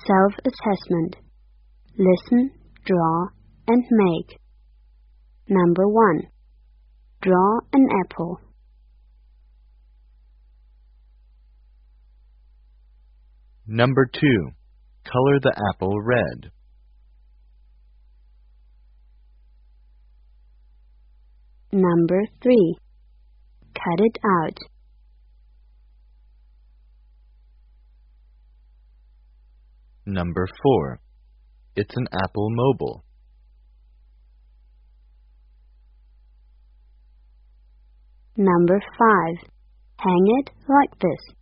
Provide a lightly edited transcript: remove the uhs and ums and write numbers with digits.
Self-assessment. Listen, draw, and make. Number 1. Draw an apple. Number 2. Color the apple red. Number 3. Cut it out. Number 4. It's an Apple Mobile. Number 5. Hang it like this.